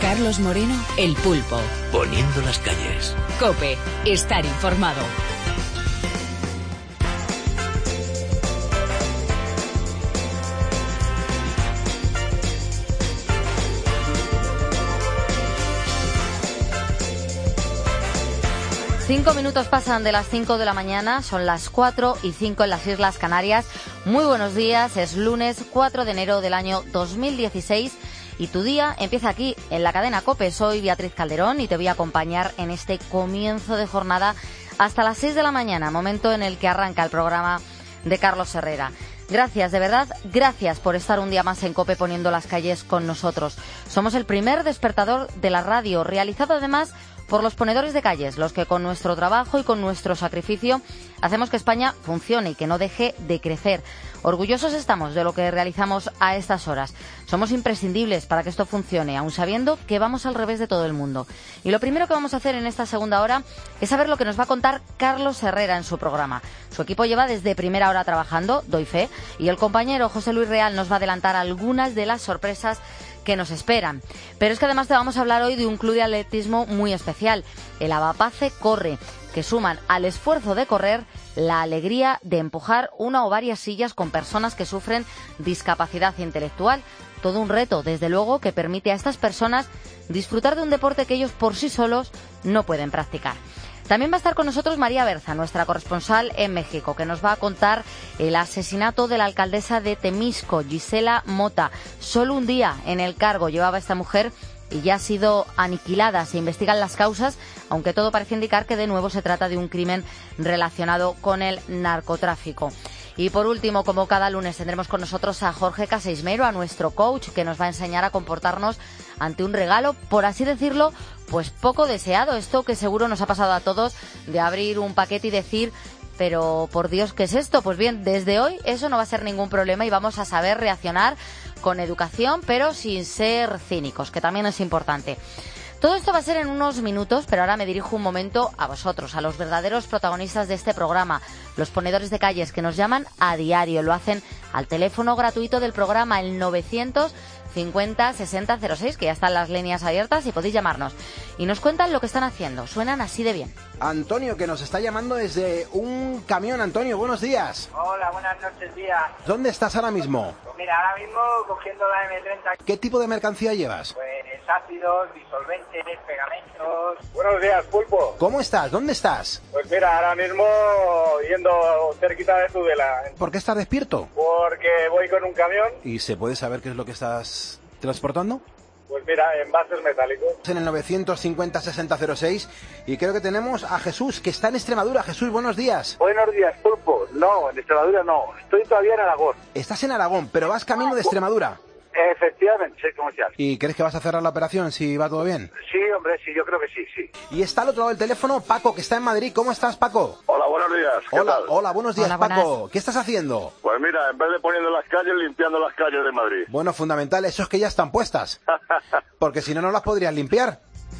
Carlos Moreno, El Pulpo. Poniendo las calles. COPE, estar informado. Cinco minutos pasan de las 5 de la mañana, son las 4:05 en las Islas Canarias. Muy buenos días, es lunes 4 de enero del año 2016 y tu día empieza aquí, en la cadena COPE. Soy Beatriz Calderón y te voy a acompañar en este comienzo de jornada hasta las 6 de la mañana, momento en el que arranca el programa de Carlos Herrera. Gracias, de verdad, gracias por estar un día más en COPE poniendo las calles con nosotros. Somos el primer despertador de la radio, realizado además por los ponedores de calles, los que con nuestro trabajo y con nuestro sacrificio hacemos que España funcione y que no deje de crecer. Orgullosos estamos de lo que realizamos a estas horas. Somos imprescindibles para que esto funcione, aun sabiendo que vamos al revés de todo el mundo. Y lo primero que vamos a hacer en esta segunda hora es saber lo que nos va a contar Carlos Herrera en su programa. Su equipo lleva desde primera hora trabajando, doy fe, y el compañero José Luis Real nos va a adelantar algunas de las sorpresas que nos esperan. Pero es que además te vamos a hablar hoy de un club de atletismo muy especial, el Avapace Corre, que suman al esfuerzo de correr la alegría de empujar una o varias sillas con personas que sufren discapacidad intelectual. Todo un reto, desde luego, que permite a estas personas disfrutar de un deporte que ellos por sí solos no pueden practicar. También va a estar con nosotros María Berza, nuestra corresponsal en México, que nos va a contar el asesinato de la alcaldesa de Temisco, Gisela Mota. Solo un día en el cargo llevaba esta mujer y ya ha sido aniquilada. Se investigan las causas, aunque todo parece indicar que de nuevo se trata de un crimen relacionado con el narcotráfico. Y por último, como cada lunes, tendremos con nosotros a Jorge Caseismero, a nuestro coach, que nos va a enseñar a comportarnos ante un regalo, por así decirlo, pues poco deseado. Esto que seguro nos ha pasado a todos, de abrir un paquete y decir, pero por Dios, ¿qué es esto? Pues bien, desde hoy eso no va a ser ningún problema y vamos a saber reaccionar con educación, pero sin ser cínicos, que también es importante. Todo esto va a ser en unos minutos, pero ahora me dirijo un momento a vosotros, a los verdaderos protagonistas de este programa, los ponedores de calles que nos llaman a diario. Lo hacen al teléfono gratuito del programa, el 950-6006, que ya están las líneas abiertas y podéis llamarnos. Y nos cuentan lo que están haciendo. Suenan así de bien. Antonio, que nos está llamando desde un camión. Antonio, buenos días. Hola, buenas noches, día. ¿Dónde estás ahora mismo? Pues mira, ahora mismo cogiendo la M30. ¿Qué tipo de mercancía llevas? Pues ácidos, disolventes, pegamentos. Buenos días, Pulpo. ¿Cómo estás? ¿Dónde estás? Pues mira, ahora mismo yendo cerquita de Tudela. ¿Por qué estás despierto? Porque voy con un camión. ¿Y se puede saber qué es lo que estás transportando? Pues mira, envases metálicos. En el 950-6006 y creo que tenemos a Jesús, que está en Extremadura. Jesús, buenos días. Buenos días, Pulpo. No, en Extremadura no. Estoy todavía en Aragón. Estás en Aragón, pero vas camino de Extremadura. Efectivamente, soy comercial. ¿Y crees que vas a cerrar la operación si va todo bien? Sí, hombre, sí, yo creo que sí, sí. Y está al otro lado del teléfono Paco, que está en Madrid. ¿Cómo estás, Paco? Hola, buenos días. ¿Qué tal? Hola, buenos días, Hola, Paco. buenas. ¿Qué estás haciendo? Pues mira, en vez de poniendo las calles, limpiando las calles de Madrid. Bueno, fundamental, eso es que ya están puestas. Porque si no, no las podrías limpiar.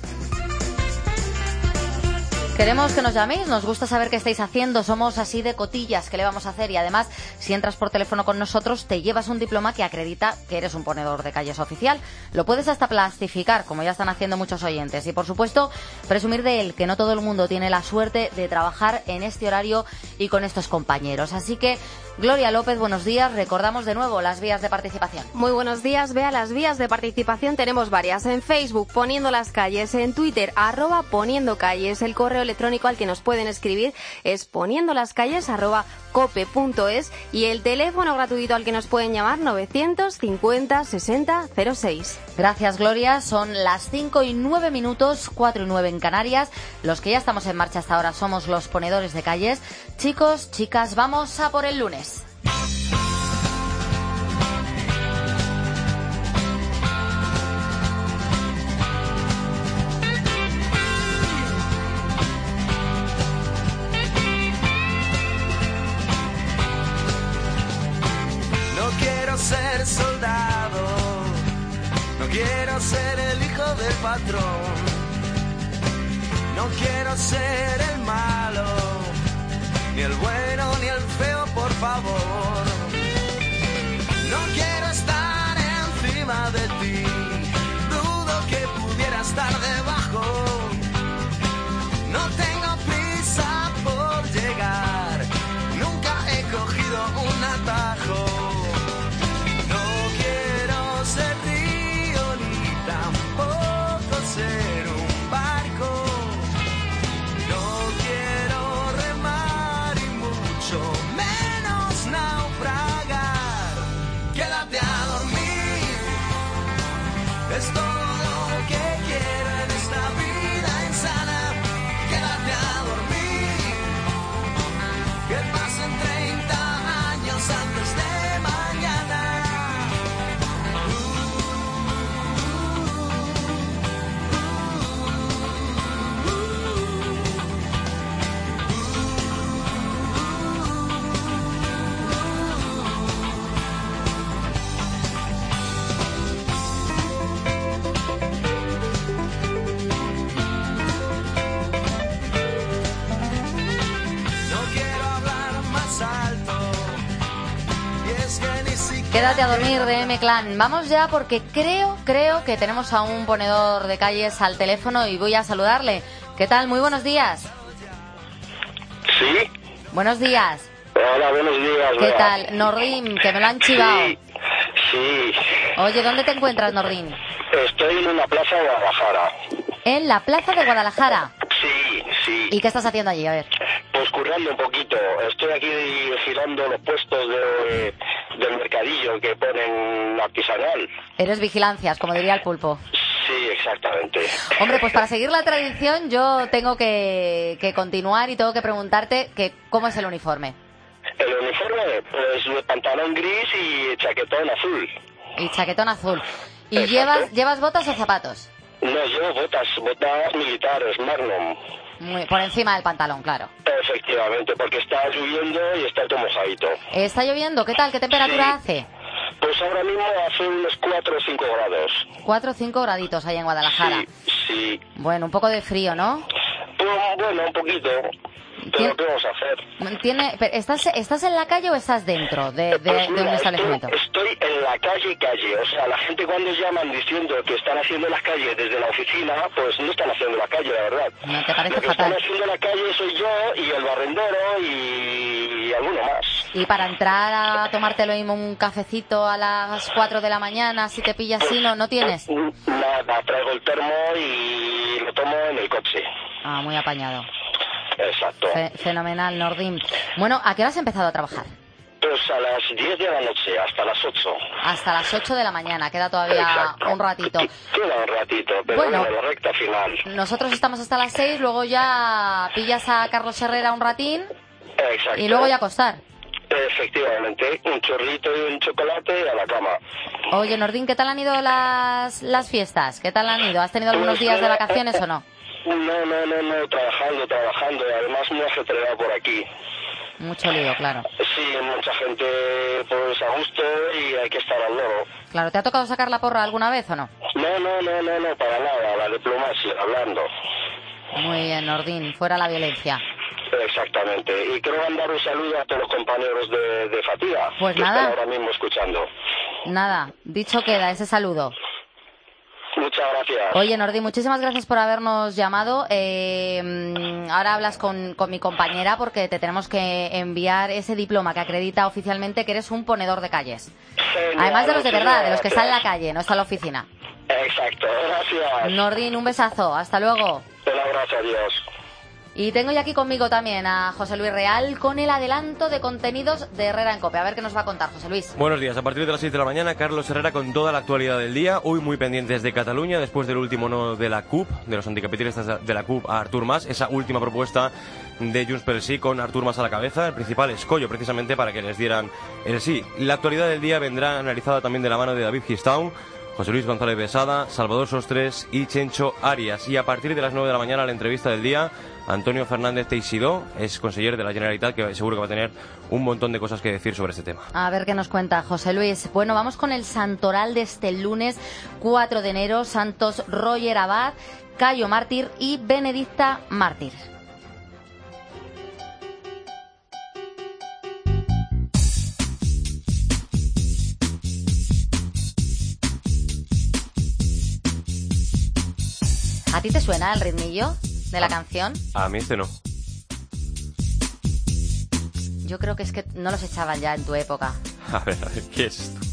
Queremos que nos llaméis, nos gusta saber qué estáis haciendo, somos así de cotillas, ¿qué le vamos a hacer? Y además, si entras por teléfono con nosotros, te llevas un diploma que acredita que eres un ponedor de calles oficial. Lo puedes hasta plastificar, como ya están haciendo muchos oyentes. Y por supuesto, presumir de él, que no todo el mundo tiene la suerte de trabajar en este horario y con estos compañeros. Así que, Gloria López, buenos días. Recordamos de nuevo las vías de participación. Muy buenos días, Bea. Las vías de participación tenemos varias. En Facebook, Poniendo las Calles. En Twitter, @poniendocalles. El correo electrónico al que nos pueden escribir es poniendolascalles@cope.es y el teléfono gratuito al que nos pueden llamar 950-6006. Gracias, Gloria. Son las 5:09, 4:09 en Canarias. Los que ya estamos en marcha hasta ahora somos los ponedores de calles. Chicos, chicas, vamos a por el lunes. No quiero ser soldado, no quiero ser el hijo del patrón, no quiero ser el malo, ni el bueno ni el feo, por favor. No quiero estar encima de ti, dudo que pudiera Quédate a dormir de M-Clan. Vamos ya porque creo que tenemos a un ponedor de calles al teléfono y voy a saludarle. ¿Qué tal? Muy buenos días. ¿Sí? Buenos días. Hola, buenos días. ¿Qué tal? Nordin, que me lo han chivado. Sí. Oye, ¿dónde te encuentras, Nordin? Estoy en una plaza de Guadalajara. En la plaza de Guadalajara. Sí. ¿Y qué estás haciendo allí? A ver. Pues currando un poquito. Estoy aquí girando los puestos del mercadillo que ponen artesanal. Eres vigilancias, como diría el pulpo. Sí, exactamente. Hombre, pues para seguir la tradición yo tengo que continuar y tengo que preguntarte que ¿cómo es el uniforme? El uniforme, pues pantalón gris y chaquetón azul. Y chaquetón azul. ¿Y llevas botas o zapatos? No, llevo botas militares, Magnum. Por encima del pantalón, claro. Efectivamente, porque está lloviendo y está todo mojadito. ¿Está lloviendo? ¿Qué tal? ¿Qué temperatura hace? Pues ahora mismo hace unos 4 o 5 grados. 4 o 5 graditos ahí en Guadalajara. Sí. Bueno, un poco de frío, ¿no? Pues bueno, un poquito. Pero ¿qué vamos a hacer? ¿Estás en la calle o estás dentro de un establecimiento? Estoy en la calle. O sea, la gente cuando llaman diciendo que están haciendo las calles desde la oficina, pues no están haciendo la calle, la verdad. ¿No te parece Lo que fatal? están haciendo la calle soy yo y el barrendero y alguno más. Y para entrar a tomártelo mismo un cafecito a las 4 de la mañana, si te pillas así, ¿no tienes? Nada, traigo el termo y lo tomo en el coche. Ah, muy apañado. Exacto. Fenomenal, Nordin. Bueno, ¿a qué hora has empezado a trabajar? Pues a las 10 de la noche, hasta las 8. Hasta las 8 de la mañana, queda todavía Exacto. un ratito. Queda un ratito, pero bueno, la recta final. Nosotros estamos hasta las 6, luego ya pillas a Carlos Herrera un ratín. Exacto. Y luego ya acostar. Efectivamente, un chorrito y un chocolate y a la cama. Oye, Nordin, ¿qué tal han ido las fiestas? ¿Qué tal han ido? ¿Has tenido algunos días de vacaciones o no? No, trabajando, y además muy ajetreado por aquí. Mucho lío, claro. Sí, mucha gente pues a gusto y hay que estar al loro. Claro, ¿te ha tocado sacar la porra alguna vez o no? No, para nada, la diplomacia, hablando. Muy bien, Nordin, fuera la violencia. Exactamente, y quiero mandar un saludo a todos los compañeros de Fatiga, pues que nada. están ahora mismo escuchando. Nada, dicho queda ese saludo. Muchas gracias. Oye, Nordin, muchísimas gracias por habernos llamado. Ahora hablas con mi compañera porque te tenemos que enviar ese diploma que acredita oficialmente que eres un ponedor de calles. Genial, Además de los de verdad, de los que están en la gracias. calle, no está en la oficina. Exacto, gracias. Nordin, un besazo. Hasta luego. Un abrazo, adiós. Y tengo ya aquí conmigo también a José Luis Real con el adelanto de contenidos de Herrera en COPE. A ver qué nos va a contar, José Luis. Buenos días. A partir de las 6 de la mañana, Carlos Herrera con toda la actualidad del día. Hoy muy pendientes de Cataluña, después del último no de la CUP, de los anticapitalistas de la CUP a Artur Mas. Esa última propuesta de Junts pel Sí con Artur Mas a la cabeza, el principal escollo precisamente para que les dieran el sí. La actualidad del día vendrá analizada también de la mano de David Gistaun, José Luis González Besada, Salvador Sostres y Chencho Arias. Y a partir de las 9 de la mañana, la entrevista del día, Antonio Fernández Teixidó, es conseller de la Generalitat, que seguro que va a tener un montón de cosas que decir sobre este tema. A ver qué nos cuenta José Luis. Bueno, vamos con el santoral de este lunes 4 de enero. Santos Roger Abad, Cayo Mártir y Benedicta Mártir. ¿A ti te suena el ritmillo de la canción? A mí este no. Yo creo que es que no los echaban ya en tu época. A ver, ¿qué es esto?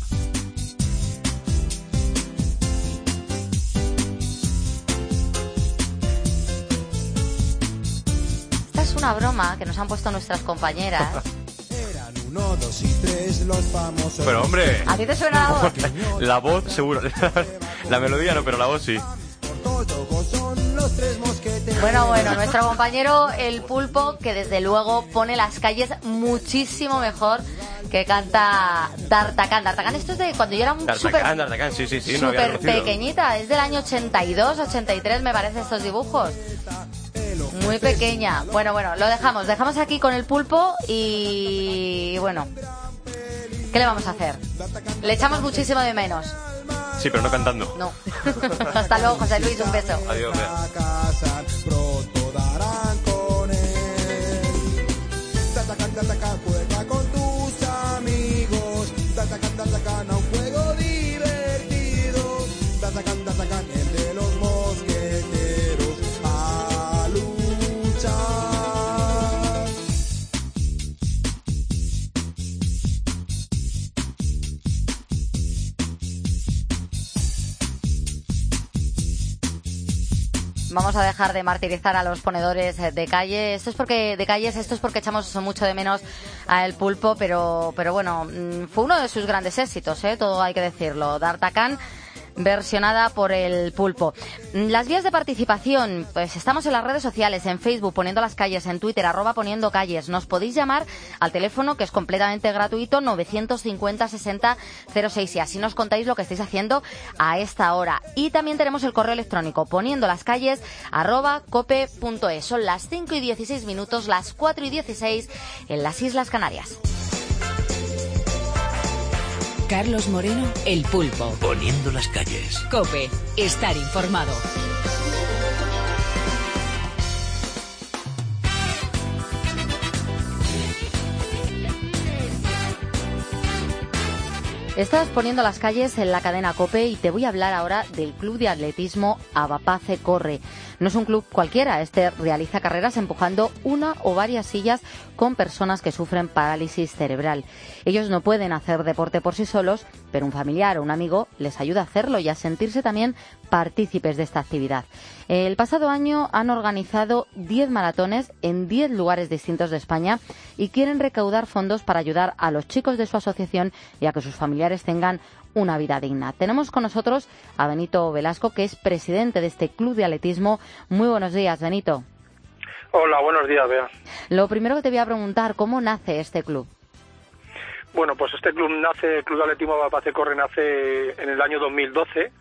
Esta es una broma que nos han puesto nuestras compañeras. Eran 1, 2 y 3 los famosos. Pero hombre, ¿A ti te suena la voz? la voz seguro. La melodía no, pero la voz sí. Bueno, nuestro compañero El Pulpo, que desde luego pone las calles muchísimo mejor que canta D'Artagnan. D'Artagnan, esto es de cuando yo era un D'Artagnan, sí, no había súper conocido. pequeñita, es del año 82, 83 me parece estos dibujos. Muy pequeña. Bueno, lo dejamos aquí con El Pulpo y bueno, ¿qué le vamos a hacer? Le echamos muchísimo de menos. Sí, pero no cantando. No. Hasta luego, José Luis, un beso. Adiós. Pronto darán con él. Juega con tus amigos. capitán, el de los mosqueteros, a luchar. Vamos a dejar de martirizar a los ponedores de calle. Esto es porque echamos mucho de menos a El Pulpo, pero bueno, fue uno de sus grandes éxitos, todo hay que decirlo. D'Artagnan, versionada por El Pulpo. Las vías de participación, pues estamos en las redes sociales, en Facebook, Poniendo las Calles, en Twitter, @Poniendo Calles. Nos podéis llamar al teléfono, que es completamente gratuito, 950 60 06, y así nos contáis lo que estáis haciendo a esta hora. Y también tenemos el correo electrónico, poniendolascalles @cope.es. Son las 5:16, las 4:16 en las Islas Canarias. Carlos Moreno, El Pulpo. Poniendo las calles. COPE, estar informado. Estás Poniendo las Calles en la cadena COPE y te voy a hablar ahora del club de atletismo Avapace Corre. No es un club cualquiera, realiza carreras empujando una o varias sillas con personas que sufren parálisis cerebral. Ellos no pueden hacer deporte por sí solos, pero un familiar o un amigo les ayuda a hacerlo y a sentirse también partícipes de esta actividad. El pasado año han organizado 10 maratones en 10 lugares distintos de España y quieren recaudar fondos para ayudar a los chicos de su asociación y a que sus familiares tengan una vida digna. Tenemos con nosotros a Benito Velasco, que es presidente de este club de atletismo. Muy buenos días, Benito. Hola, buenos días, Bea. Lo primero que te voy a preguntar, ¿cómo nace este club? Bueno, pues este club el Club de Atletismo Avapace Corre nace en el año 2012.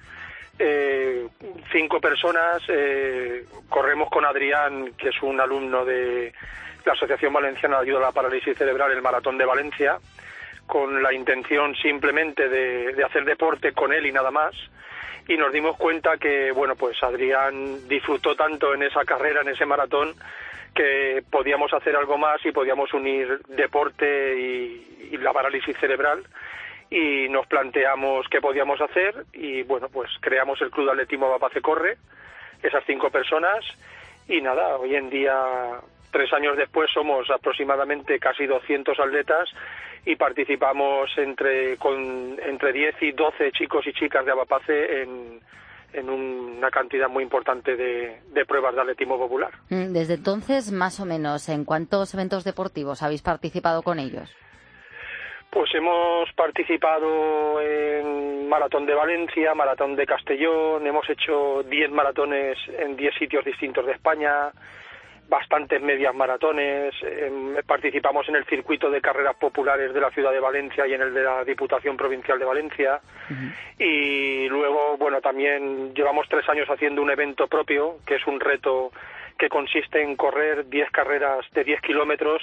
5 personas, corremos con Adrián, que es un alumno de la Asociación Valenciana de Ayuda a la Parálisis Cerebral, el Maratón de Valencia, con la intención simplemente de hacer deporte con él y nada más. Y nos dimos cuenta que, bueno, pues Adrián disfrutó tanto en esa carrera, en ese maratón, que podíamos hacer algo más y podíamos unir deporte y la parálisis cerebral. Y nos planteamos qué podíamos hacer y, bueno, pues creamos el Club de Atletismo Avapace Corre, esas 5 personas. Y nada, hoy en día, 3 años después, somos aproximadamente casi 200 atletas y participamos entre 10 y 12 chicos y chicas de Avapace en una cantidad muy importante de pruebas de atletismo popular. Desde entonces, más o menos, ¿en cuántos eventos deportivos habéis participado con ellos? Pues hemos participado en Maratón de Valencia, Maratón de Castellón, hemos hecho 10 maratones en 10 sitios distintos de España, bastantes medias maratones, participamos en el circuito de carreras populares de la ciudad de Valencia y en el de la Diputación Provincial de Valencia. Y luego, bueno, también llevamos 3 años haciendo un evento propio, que es un reto que consiste en correr 10 carreras de 10 kilómetros,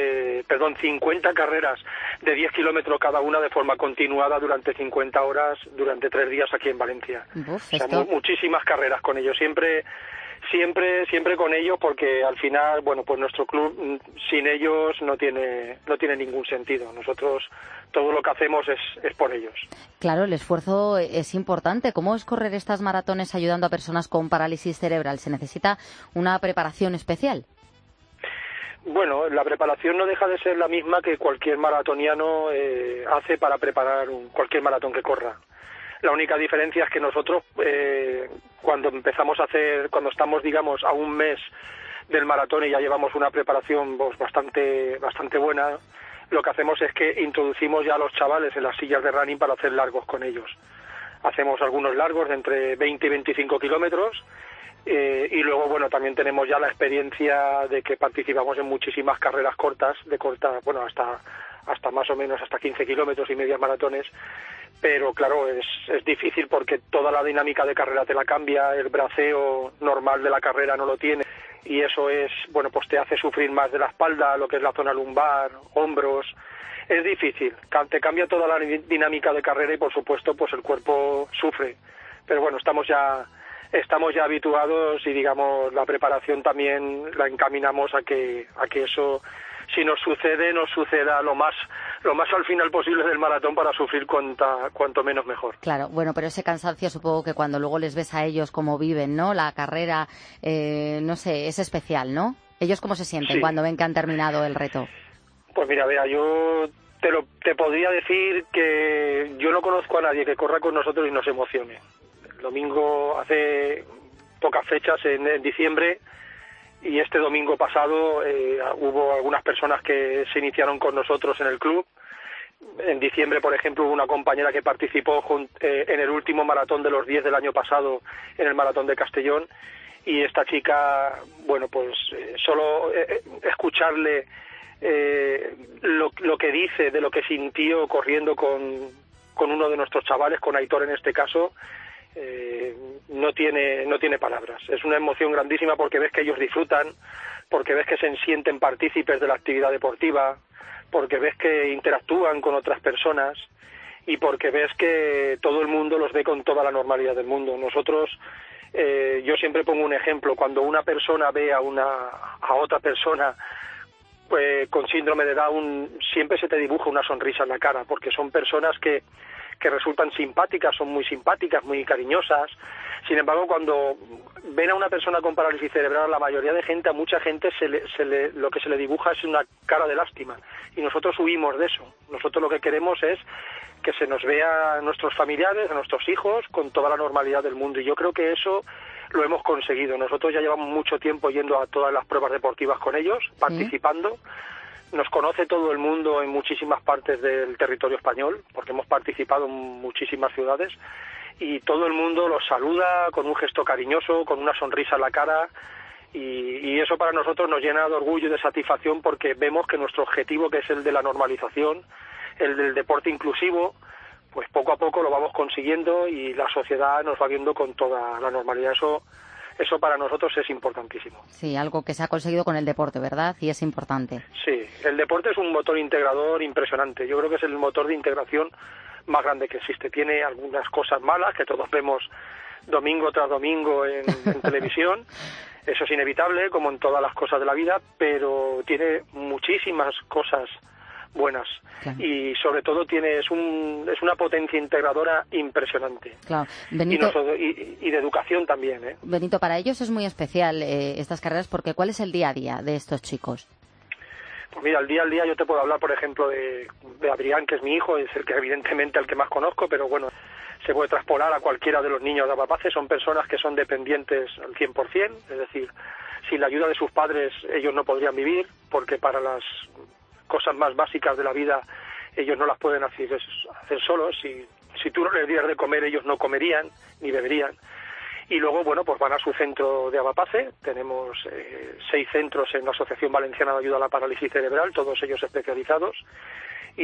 50 carreras de 10 kilómetros cada una de forma continuada durante 50 horas, durante 3 días aquí en Valencia. Muchísimas carreras con ellos, siempre con ellos, porque al final, bueno, pues nuestro club sin ellos no tiene ningún sentido. Nosotros todo lo que hacemos es por ellos. Claro, el esfuerzo es importante. ¿Cómo es correr estas maratones ayudando a personas con parálisis cerebral? ¿Se necesita una preparación especial? Bueno, la preparación no deja de ser la misma que cualquier maratoniano hace para preparar cualquier maratón que corra. La única diferencia es que nosotros, cuando estamos, digamos, a un mes del maratón y ya llevamos una preparación pues, bastante buena, lo que hacemos es que introducimos ya a los chavales en las sillas de running para hacer largos con ellos. Hacemos algunos largos de entre 20 y 25 kilómetros y luego, bueno, también tenemos ya la experiencia de que participamos en muchísimas carreras cortas, hasta más o menos hasta 15 kilómetros y medias maratones. Pero claro, es difícil porque toda la dinámica de carrera te la cambia, el braceo normal de la carrera no lo tiene y eso pues te hace sufrir más de la espalda, lo que es la zona lumbar, hombros. Es difícil, te cambia toda la dinámica de carrera y por supuesto pues el cuerpo sufre. Pero bueno, estamos ya habituados y digamos la preparación también la encaminamos a que eso si nos sucede, nos suceda lo más al final posible del maratón para sufrir cuanto menos mejor. Claro, bueno, pero ese cansancio supongo que cuando luego les ves a ellos cómo viven, ¿no? La carrera, no sé, es especial, ¿no? ¿Ellos cómo se sienten cuando ven que han terminado el reto? Pues mira, vea, yo te podría decir que yo no conozco a nadie que corra con nosotros y nos emocione. El domingo, hace pocas fechas, en diciembre, y este domingo pasado hubo algunas personas que se iniciaron con nosotros en el club. En diciembre, por ejemplo, hubo una compañera que participó en el último maratón de los 10 del año pasado, en el maratón de Castellón, y esta chica, bueno, pues solo escucharle lo que dice, de lo que sintió corriendo con uno de nuestros chavales, con Aitor en este caso, no tiene palabras. Es una emoción grandísima porque ves que ellos disfrutan, porque ves que se sienten partícipes de la actividad deportiva, porque ves que interactúan con otras personas y porque ves que todo el mundo los ve con toda la normalidad del mundo. Nosotros, yo siempre pongo un ejemplo: cuando una persona ve a otra persona pues con síndrome de Down, siempre se te dibuja una sonrisa en la cara, porque son personas que resultan simpáticas, son muy simpáticas, muy cariñosas. Sin embargo, cuando ven a una persona con parálisis cerebral, a mucha gente lo que se le dibuja es una cara de lástima, y nosotros huimos de eso. Nosotros lo que queremos es que se nos vea a nuestros familiares, a nuestros hijos, con toda la normalidad del mundo, y yo creo que eso lo hemos conseguido. Nosotros ya llevamos mucho tiempo yendo a todas las pruebas deportivas con ellos, participando. Nos conoce todo el mundo en muchísimas partes del territorio español, porque hemos participado en muchísimas ciudades, y todo el mundo los saluda con un gesto cariñoso, con una sonrisa en la cara, y eso para nosotros nos llena de orgullo y de satisfacción, porque vemos que nuestro objetivo, que es el de la normalización, el del deporte inclusivo, pues poco a poco lo vamos consiguiendo y la sociedad nos va viendo con toda la normalidad. Eso para nosotros es importantísimo. Sí, algo que se ha conseguido con el deporte, ¿verdad? Y es importante. Sí, el deporte es un motor integrador impresionante. Yo creo que es el motor de integración más grande que existe. Tiene algunas cosas malas que todos vemos domingo tras domingo en televisión. Eso es inevitable, como en todas las cosas de la vida, pero tiene muchísimas cosas buenas. Claro. Y sobre todo es una potencia integradora impresionante. Claro. Benito, y de educación también, ¿eh? Benito, para ellos es muy especial estas carreras, porque ¿cuál es el día a día de estos chicos? Pues mira, el día al día yo te puedo hablar, por ejemplo, de Adrián, que es mi hijo, es el que evidentemente el que más conozco, pero bueno, se puede traspolar a cualquiera de los niños de Avapace. Son personas que son dependientes al 100%, es decir, sin la ayuda de sus padres ellos no podrían vivir, porque para las cosas más básicas de la vida ellos no las pueden hacer solos. Si tú no les dieras de comer, ellos no comerían ni beberían. Y luego, bueno, pues van a su centro de Avapace. Tenemos 6 centros en la Asociación Valenciana de Ayuda a la Parálisis Cerebral, todos ellos especializados, y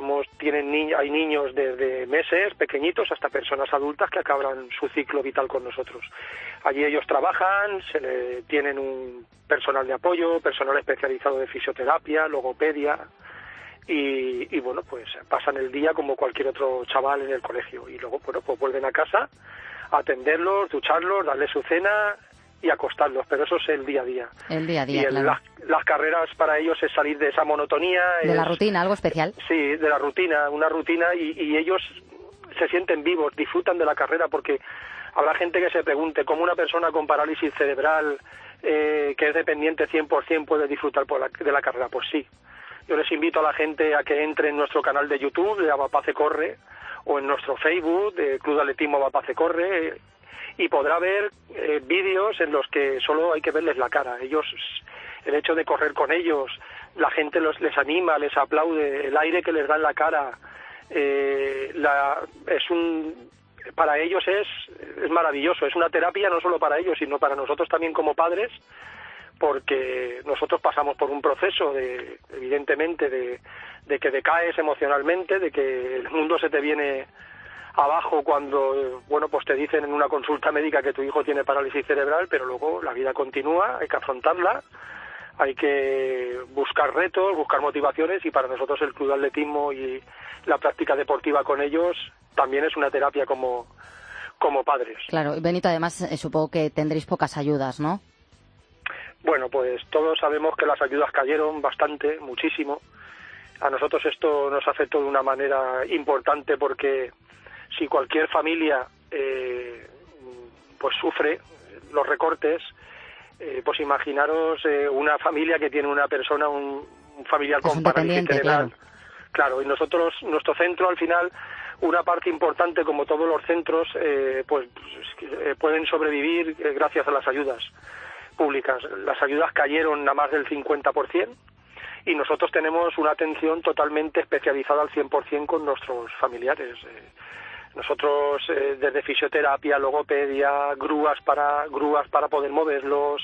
hay niños desde meses pequeñitos hasta personas adultas que acaban su ciclo vital con nosotros. Allí ellos trabajan, tienen un personal de apoyo, personal especializado de fisioterapia, logopedia, y bueno, pues pasan el día como cualquier otro chaval en el colegio, y luego, bueno, pues vuelven a casa a atenderlos, ducharlos, darles su cena y acostarlos, pero eso es el día a día. El día a día, y claro. Las carreras para ellos es salir de esa monotonía. De la rutina, algo especial. Sí, de la rutina, una rutina, y ellos se sienten vivos, disfrutan de la carrera, porque habrá gente que se pregunte cómo una persona con parálisis cerebral que es dependiente 100% puede disfrutar de la carrera. Pues sí. Yo les invito a la gente a que entre en nuestro canal de YouTube de Avapace Corre, o en nuestro Facebook de Club de Atletismo Avapace Corre, y podrá ver vídeos en los que solo hay que verles la cara. Ellos, el hecho de correr con ellos, la gente les anima, les aplaude, el aire que les da en la cara, para ellos es maravilloso. Es una terapia no solo para ellos, sino para nosotros también como padres, porque nosotros pasamos por un proceso evidentemente de que decaes emocionalmente, de que el mundo se te viene abajo cuando, bueno, pues te dicen en una consulta médica que tu hijo tiene parálisis cerebral, pero luego la vida continúa, hay que afrontarla, hay que buscar retos, buscar motivaciones, y para nosotros el club de atletismo y la práctica deportiva con ellos también es una terapia como padres. Claro, Benito, además supongo que tendréis pocas ayudas, ¿no? Bueno, pues todos sabemos que las ayudas cayeron bastante, muchísimo. A nosotros esto nos afectó de una manera importante porque si cualquier familia pues sufre los recortes, pues imaginaros una familia que tiene una persona, un familiar con parálisis cerebral. Claro, y nosotros, nuestro centro al final, una parte importante, como todos los centros, pueden sobrevivir gracias a las ayudas públicas. Las ayudas cayeron a más del 50%. Y nosotros tenemos una atención totalmente especializada al 100% con nuestros familiares. Nosotros desde fisioterapia, logopedia, grúas para poder moverlos,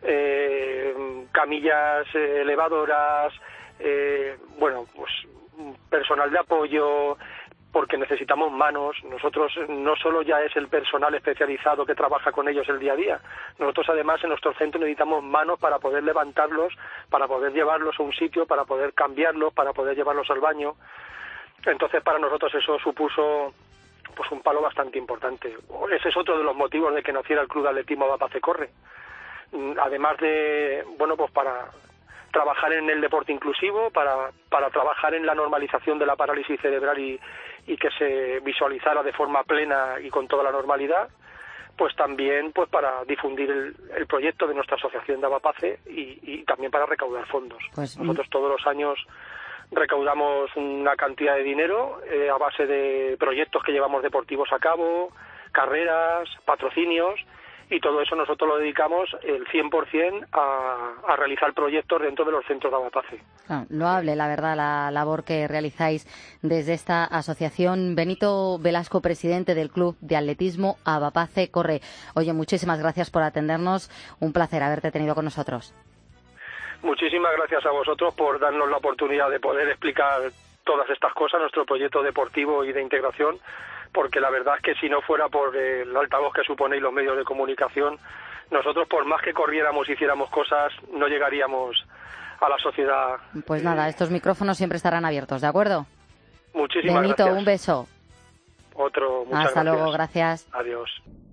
camillas elevadoras, pues personal de apoyo, porque necesitamos manos. Nosotros no solo ya es el personal especializado que trabaja con ellos el día a día, nosotros además en nuestro centro necesitamos manos para poder levantarlos, para poder llevarlos a un sitio, para poder cambiarlos, para poder llevarlos al baño. Entonces para nosotros eso supuso pues un palo bastante importante. Ese es otro de los motivos de que naciera el Club de Atletismo Avapace Corre. Además de, pues para trabajar en el deporte inclusivo, para trabajar en la normalización de la parálisis cerebral y que se visualizara de forma plena y con toda la normalidad, pues también pues para difundir el proyecto de nuestra asociación de Avapace y también para recaudar fondos. Nosotros todos los años recaudamos una cantidad de dinero a base de proyectos que llevamos deportivos a cabo, carreras, patrocinios, y todo eso nosotros lo dedicamos el 100% a realizar proyectos dentro de los centros de Avapace. Loable, la verdad, la labor que realizáis desde esta asociación. Benito Velasco, presidente del Club de Atletismo Avapace Corre. Oye, muchísimas gracias por atendernos. Un placer haberte tenido con nosotros. Muchísimas gracias a vosotros por darnos la oportunidad de poder explicar todas estas cosas, nuestro proyecto deportivo y de integración, porque la verdad es que si no fuera por el altavoz que supone y los medios de comunicación, nosotros por más que corriéramos y hiciéramos cosas, no llegaríamos a la sociedad. Pues nada, estos micrófonos siempre estarán abiertos, ¿de acuerdo? Muchísimas Benito, gracias. un beso. Muchas Hasta gracias. luego, gracias. Adiós.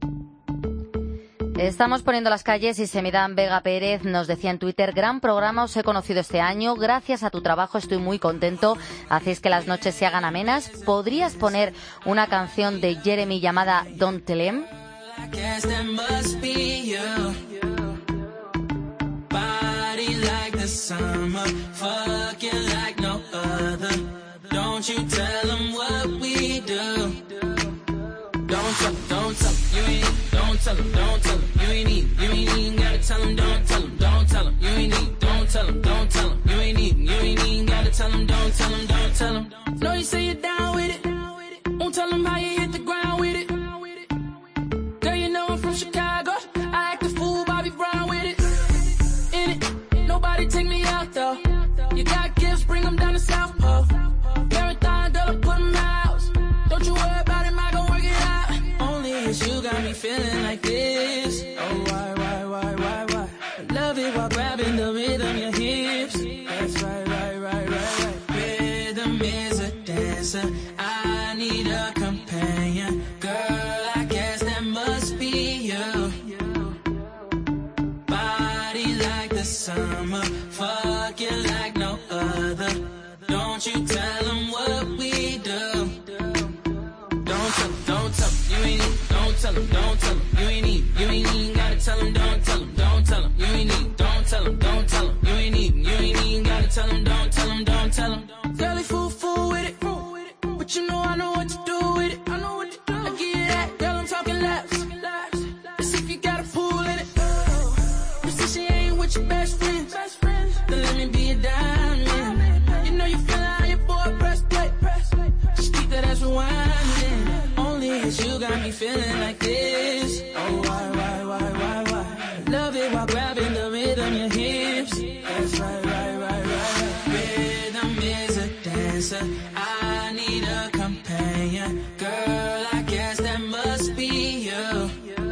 Estamos poniendo las calles y Semidán Vega Pérez nos decía en Twitter: gran programa, os he conocido este año, gracias a tu trabajo estoy muy contento, hacéis que las noches se hagan amenas. ¿Podrías poner una canción de Jeremy llamada Don't Tell Him? Don't tell him, don't tell him, you ain't even gotta tell him, don't tell him, don't tell him, you ain't even, don't tell him, don't tell him, you ain't even gotta tell him, don't tell him, don't tell him. No, you say you're down with it, won't tell him how you hit the ground with it. Girl, you know I'm from Chicago, I act a fool, Bobby Brown with it. In it, nobody take me out though, you got gifts, bring them down to South Pole. Marathon, girl, I put 'em out, don't you worry about it, I gon' work it out. Only it's you got me feeling like this. Oh, why? I love it while grabbing the rhythm, your hips. That's right. Rhythm is a dancer. I need a companion. Girl, I guess that must be you. Body like the summer, fucking like no other. Don't you tell them what we do. Don't tell him, you ain't even, don't tell him, you ain't even gotta tell him, don't tell him, you ain't even, don't tell him, you ain't even gotta tell him, don't tell him. Girl, he fool with it, but you know I know what to do with it, I give you that, girl, I'm talking laps, let's see if you got a pool in it, precision ain't with your best friends, then let me be a diamond, you know you feel like your boy press play, just keep that ass rewinding. You got me feeling like this. Oh, why? Love it while grabbing the rhythm, your hips. That's right. Rhythm is a dancer. I need a companion. Girl, I guess that must be you.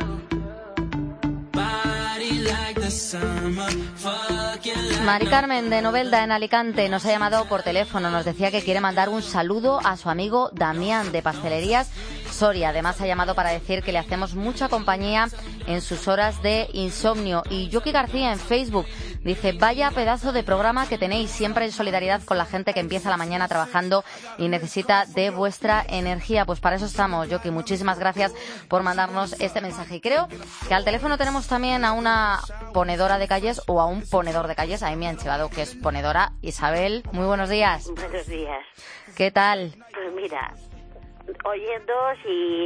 Body like the summer. Mari Carmen de Novelda en Alicante nos ha llamado por teléfono, nos decía que quiere mandar un saludo a su amigo Damián de Pastelerías Soria. Además ha llamado para decir que le hacemos mucha compañía en sus horas de insomnio. Y Yoki García en Facebook dice: vaya pedazo de programa que tenéis, siempre en solidaridad con la gente que empieza la mañana trabajando y necesita de vuestra energía. Pues para eso estamos, Yoki. Muchísimas gracias por mandarnos este mensaje. Y creo que al teléfono tenemos también a una ponedora de calles o a un ponedor de calles. A mí me han chivado que es ponedora. Isabel, muy buenos días. Buenos días. ¿Qué tal? Pues mira, oyéndoos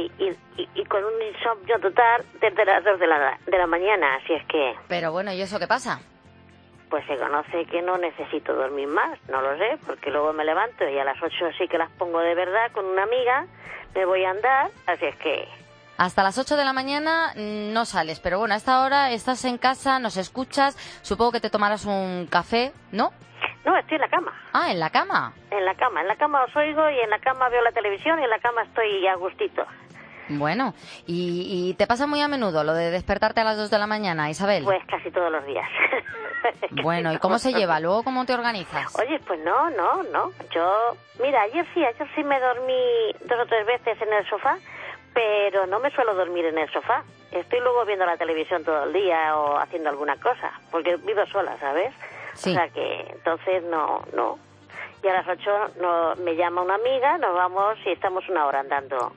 y con un insomnio total desde las 2 de la mañana, así es que... Pero bueno, ¿y eso qué pasa? Pues se conoce que no necesito dormir más, no lo sé, porque luego me levanto y a las 8 sí que las pongo de verdad con una amiga, me voy a andar, así es que... Hasta las 8 de la mañana no sales, pero bueno, a esta hora estás en casa, nos escuchas, supongo que te tomarás un café, ¿no? No, estoy en la cama. Ah, ¿en la cama? En la cama os oigo y en la cama veo la televisión y en la cama estoy a gustito. Bueno, ¿y te pasa muy a menudo lo de despertarte a las 2 de la mañana, Isabel? Pues casi todos los días. Bueno, ¿y cómo se lleva? ¿Luego cómo te organizas? Oye, pues no. Yo, mira, ayer sí me dormí 2 o 3 veces en el sofá, pero no me suelo dormir en el sofá. Estoy luego viendo la televisión todo el día o haciendo alguna cosa, porque vivo sola, ¿sabes? Sí. O sea que entonces no. Y a las 8 me llama una amiga, nos vamos y estamos 1 hora andando.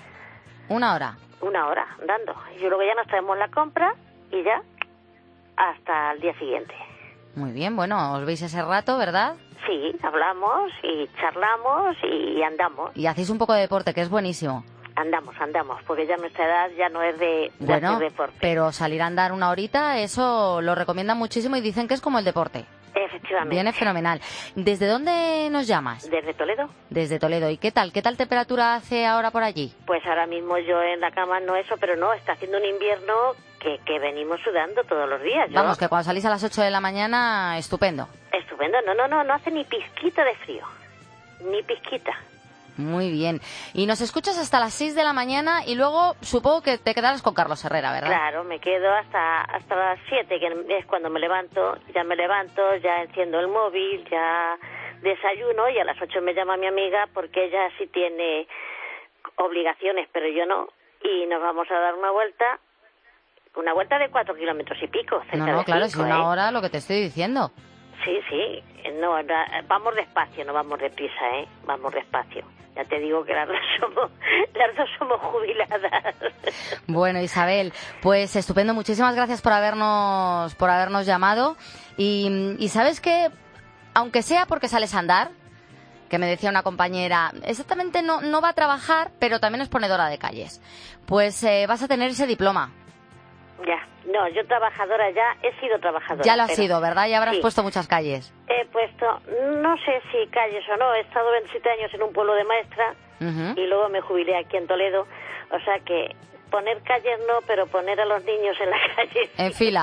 ¿1 hora? 1 hora andando. Y luego ya nos traemos la compra y ya hasta el día siguiente. Muy bien, bueno, os veis ese rato, ¿verdad? Sí, hablamos y charlamos y andamos. Y hacéis un poco de deporte, que es buenísimo. Andamos, porque ya nuestra edad ya no es de bueno, hacer deporte. Pero salir a andar 1 horita, eso lo recomiendan muchísimo y dicen que es como el deporte. Efectivamente. Viene fenomenal. ¿Desde dónde nos llamas? Desde Toledo. Desde Toledo. ¿Y qué tal? ¿Qué tal temperatura hace ahora por allí? Pues ahora mismo yo en la cama no eso, pero no, está haciendo un invierno que venimos sudando todos los días. Vamos, que cuando salís a las 8 de la mañana, estupendo. Estupendo, no hace ni pizquita de frío. Ni pizquita. Muy bien. Y nos escuchas hasta las 6 de la mañana y luego supongo que te quedarás con Carlos Herrera, ¿verdad? Claro, me quedo hasta las 7, que es cuando me levanto. Ya enciendo el móvil, ya desayuno y a las 8 me llama mi amiga porque ella sí tiene obligaciones, pero yo no. Y nos vamos a dar una vuelta de 4 kilómetros y pico. No, claro, es 1 hora lo que te estoy diciendo. Sí, no, vamos despacio, no vamos deprisa, vamos despacio. Ya te digo que las dos somos jubiladas. Bueno, Isabel, pues estupendo, muchísimas gracias por habernos llamado. Y ¿sabes qué? Aunque sea porque sales a andar, que me decía una compañera, exactamente no va a trabajar, pero también es ponedora de calles. Pues vas a tener ese diploma. Ya, no, yo trabajadora he sido trabajadora. Ya lo has sido, ¿verdad? Ya habrás puesto muchas calles. He puesto, no sé si calles o no, he estado 27 años en un pueblo de maestra y luego me jubilé aquí en Toledo, o sea que poner calles no, pero poner a los niños en la calle. En fila.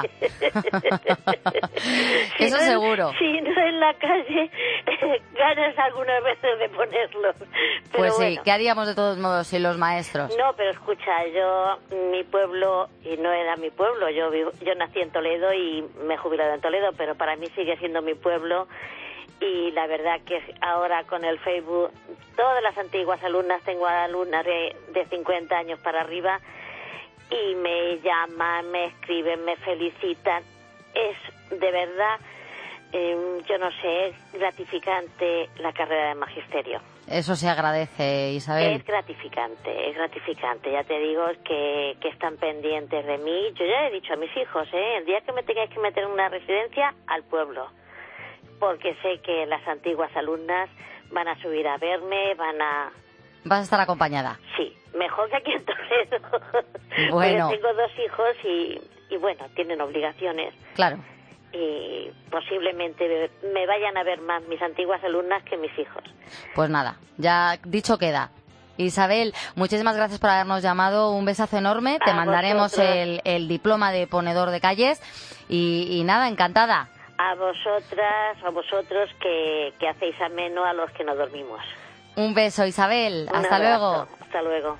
Eso seguro. Si no en la calle, ganas algunas veces de ponerlos. Pero pues sí, bueno. ¿Qué haríamos de todos modos sin los maestros? No, pero escucha, mi pueblo, y no era mi pueblo, yo nací en Toledo y me he jubilado en Toledo, pero para mí sigue siendo mi pueblo. Y la verdad que ahora con el Facebook, todas las antiguas alumnas, tengo alumnas de 50 años para arriba, y me llaman, me escriben, me felicitan. Es de verdad, yo no sé, es gratificante la carrera de magisterio. Eso se agradece, Isabel. Es gratificante. Ya te digo que están pendientes de mí. Yo ya he dicho a mis hijos, el día que me tengáis que meter en una residencia, al pueblo. Porque sé que las antiguas alumnas van a subir a verme, Vas a estar acompañada. Sí, mejor que aquí en Toledo. Bueno. Porque tengo 2 hijos y bueno, tienen obligaciones. Claro. Y posiblemente me vayan a ver más mis antiguas alumnas que mis hijos. Pues nada, ya dicho queda. Isabel, muchísimas gracias por habernos llamado. Un besazo enorme. Te mandaremos el diploma de ponedor de calles. Y nada, encantada. A vosotros que hacéis ameno a los que no dormimos. Un beso, Isabel. Hasta luego. Hasta luego.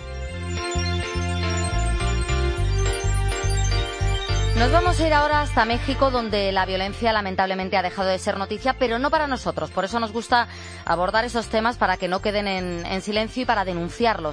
Nos vamos a ir ahora hasta México, donde la violencia lamentablemente ha dejado de ser noticia, pero no para nosotros. Por eso nos gusta abordar esos temas para que no queden en silencio y para denunciarlos.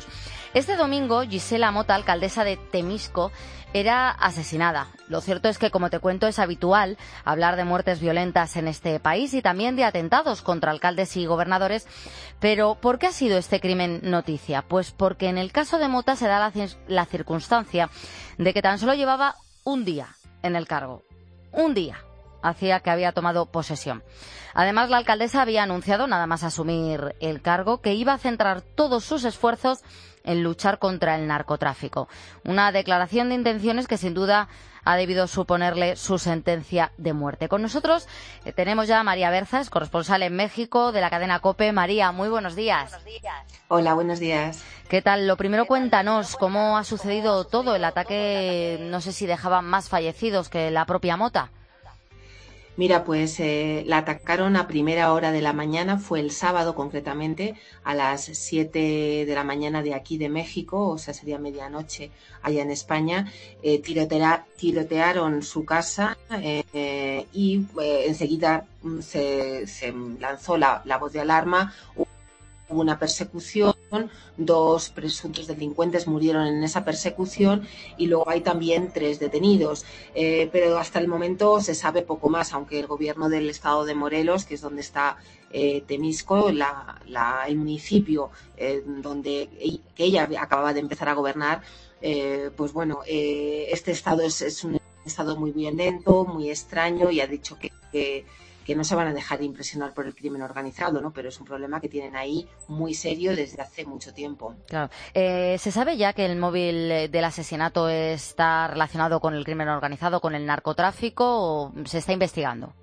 Este domingo, Gisela Mota, alcaldesa de Temisco, era asesinada. Lo cierto es que, como te cuento, es habitual hablar de muertes violentas en este país y también de atentados contra alcaldes y gobernadores. Pero, ¿por qué ha sido este crimen noticia? Pues porque en el caso de Mota se da la circunstancia de que tan solo llevaba un día en el cargo. Un día hacía que había tomado posesión. Además, la alcaldesa había anunciado, nada más asumir el cargo, que iba a centrar todos sus esfuerzos en luchar contra el narcotráfico. Una declaración de intenciones que sin duda ha debido suponerle su sentencia de muerte. Con nosotros tenemos ya a María Berzas, corresponsal en México de la cadena COPE. María, muy buenos días. Hola, buenos días. ¿Qué tal? Lo primero, cuéntanos cómo ha sucedido todo. El ataque, no sé si dejaba más fallecidos que la propia Mota. Mira, pues la atacaron a primera hora de la mañana, fue el sábado concretamente, a las 7 de la mañana de aquí de México, o sea, sería medianoche allá en España. Tirotearon su casa y enseguida se lanzó la voz de alarma. Hubo una persecución, 2 presuntos delincuentes murieron en esa persecución y luego hay también 3 detenidos. Pero hasta el momento se sabe poco más, aunque el gobierno del estado de Morelos, que es donde está Temisco, el municipio que ella acababa de empezar a gobernar, pues bueno, este estado es un estado muy violento, muy extraño, y ha dicho que no se van a dejar impresionar por el crimen organizado, ¿no? Pero es un problema que tienen ahí muy serio desde hace mucho tiempo. Claro. ¿Se sabe ya que el móvil del asesinato está relacionado con el crimen organizado, con el narcotráfico, o se está investigando?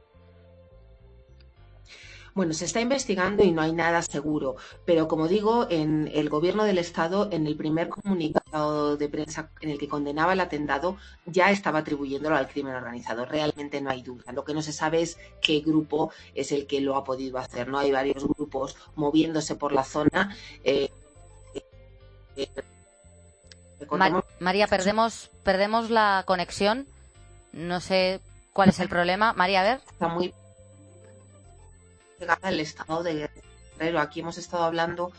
Bueno, se está investigando y no hay nada seguro, pero como digo, en el gobierno del estado, en el primer comunicado de prensa en el que condenaba el atentado, ya estaba atribuyéndolo al crimen organizado. Realmente no hay duda. Lo que no se sabe es qué grupo es el que lo ha podido hacer, ¿no? Hay varios grupos moviéndose por la zona. María, perdemos la conexión. No sé cuál es el problema. María, a ver. Está muy pegada al estado de Guerrero. Aquí hemos estado hablando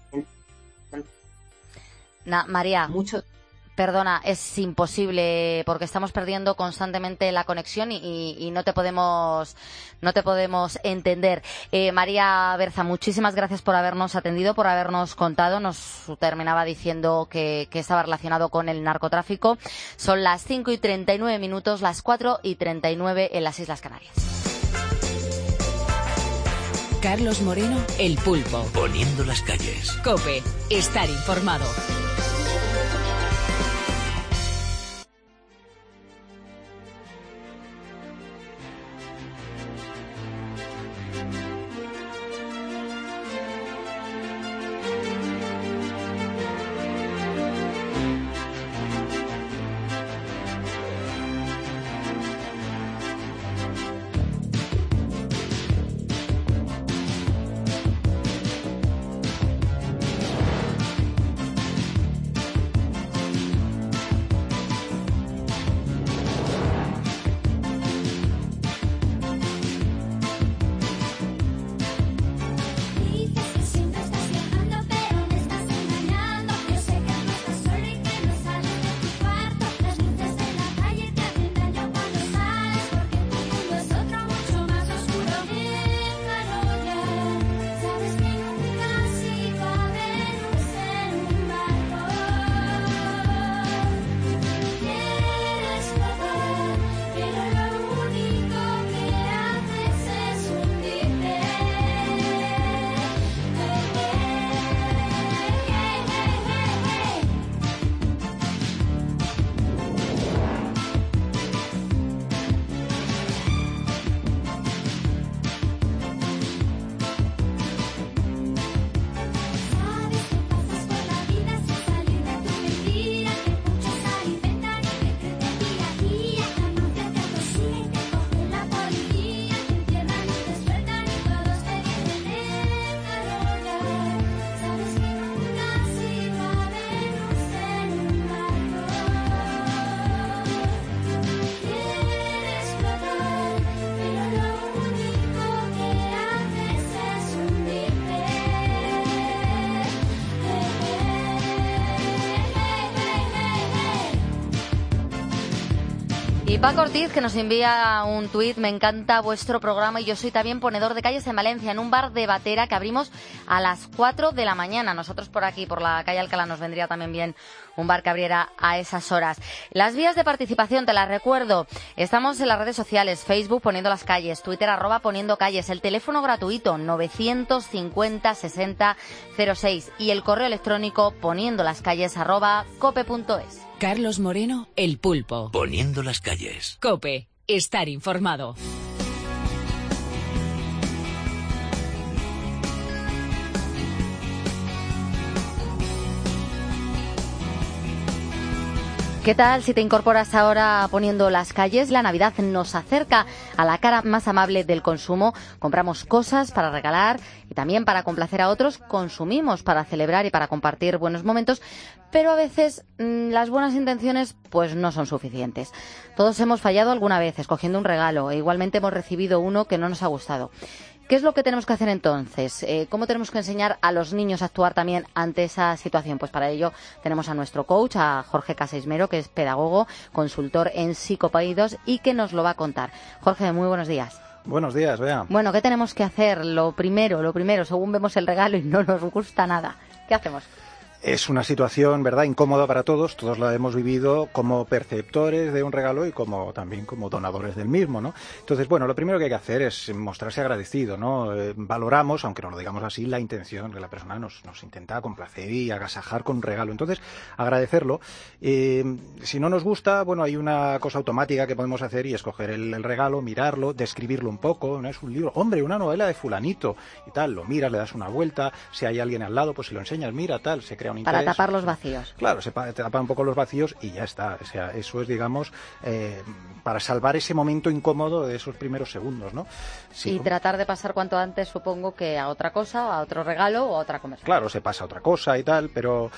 María, mucho. Perdona, es imposible porque estamos perdiendo constantemente la conexión y no te podemos entender. María Berza, muchísimas gracias por habernos atendido, por habernos contado. Nos terminaba diciendo que estaba relacionado con el narcotráfico. Son las 5:39, las 4:39 en las Islas Canarias. Carlos Moreno, El Pulpo. Poniendo las calles. COPE, estar informado. Y Paco Ortiz, que nos envía un tuit: me encanta vuestro programa y yo soy también ponedor de calles en Valencia, en un bar de Batera que abrimos a las 4 de la mañana. Nosotros por aquí, por la calle Alcalá, nos vendría también bien un bar que abriera a esas horas. Las vías de participación, te las recuerdo. Estamos en las redes sociales, Facebook Poniendo las Calles, Twitter @Poniendo Calles, el teléfono gratuito 950 60 06 y el correo electrónico poniendolascalles@cope.es. Carlos Moreno, El Pulpo. Poniendo las calles. COPE. Estar informado. ¿Qué tal si te incorporas ahora a Poniendo las Calles? La Navidad nos acerca a la cara más amable del consumo. Compramos cosas para regalar y también para complacer a otros. Consumimos para celebrar y para compartir buenos momentos, pero a veces las buenas intenciones pues no son suficientes. Todos hemos fallado alguna vez escogiendo un regalo e igualmente hemos recibido uno que no nos ha gustado. ¿Qué es lo que tenemos que hacer entonces? ¿Cómo tenemos que enseñar a los niños a actuar también ante esa situación? Pues para ello tenemos a nuestro coach, a Jorge Casaismero, que es pedagogo, consultor en psicopaidos y que nos lo va a contar. Jorge, muy buenos días. Buenos días, Bea. Bueno, ¿qué tenemos que hacer? Lo primero, según vemos el regalo y no nos gusta nada, ¿qué hacemos? Es una situación, ¿verdad?, incómoda para todos. Todos la hemos vivido como perceptores de un regalo y también como donadores del mismo, ¿no? Entonces, bueno, lo primero que hay que hacer es mostrarse agradecido, ¿no? Valoramos, aunque no lo digamos así, la intención que la persona nos intenta complacer y agasajar con un regalo. Entonces, agradecerlo. Si no nos gusta, bueno, hay una cosa automática que podemos hacer y escoger el regalo, mirarlo, describirlo un poco, ¿no? Es un libro, hombre, una novela de fulanito y tal, lo miras, le das una vuelta, si hay alguien al lado, pues si lo enseñas, mira, tal, se crea un interés. Para tapar los vacíos. Claro, se tapa un poco los vacíos y ya está. O sea, eso es, digamos, para salvar ese momento incómodo de esos primeros segundos, ¿no? Sí, y tratar de pasar cuanto antes, supongo, que a otra cosa, a otro regalo o a otra conversación. Claro, se pasa a otra cosa y tal, pero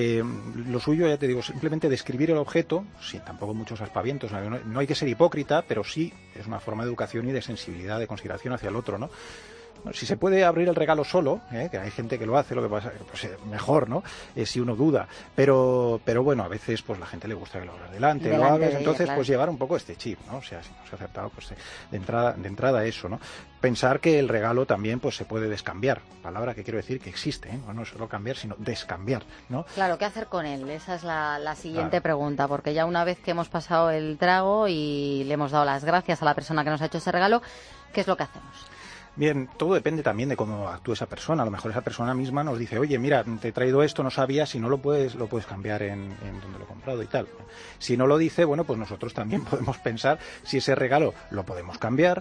lo suyo, ya te digo, simplemente describir el objeto, sin tampoco muchos aspavientos. No hay que ser hipócrita, pero sí es una forma de educación y de sensibilidad, de consideración hacia el otro, ¿no? Si se puede abrir el regalo solo, que hay gente que lo hace, lo que pasa pues mejor, ¿no? Si uno duda, pero bueno, a veces pues la gente le gusta que lo abras delante, lo abres, entonces claro, pues llevar un poco este chip, ¿no? O sea, si no se ha acertado, pues de entrada eso, ¿no? Pensar que el regalo también pues se puede descambiar, palabra que quiero decir que existe, ¿eh? No solo cambiar, sino descambiar, ¿no? Claro, ¿qué hacer con él? Esa es la siguiente pregunta, porque ya una vez que hemos pasado el trago y le hemos dado las gracias a la persona que nos ha hecho ese regalo, ¿qué es lo que hacemos? Bien, todo depende también de cómo actúe esa persona. A lo mejor esa persona misma nos dice, oye, mira, te he traído esto, no sabía, si no lo puedes cambiar en donde lo he comprado y tal. Si no lo dice, bueno, pues nosotros también podemos pensar si ese regalo lo podemos cambiar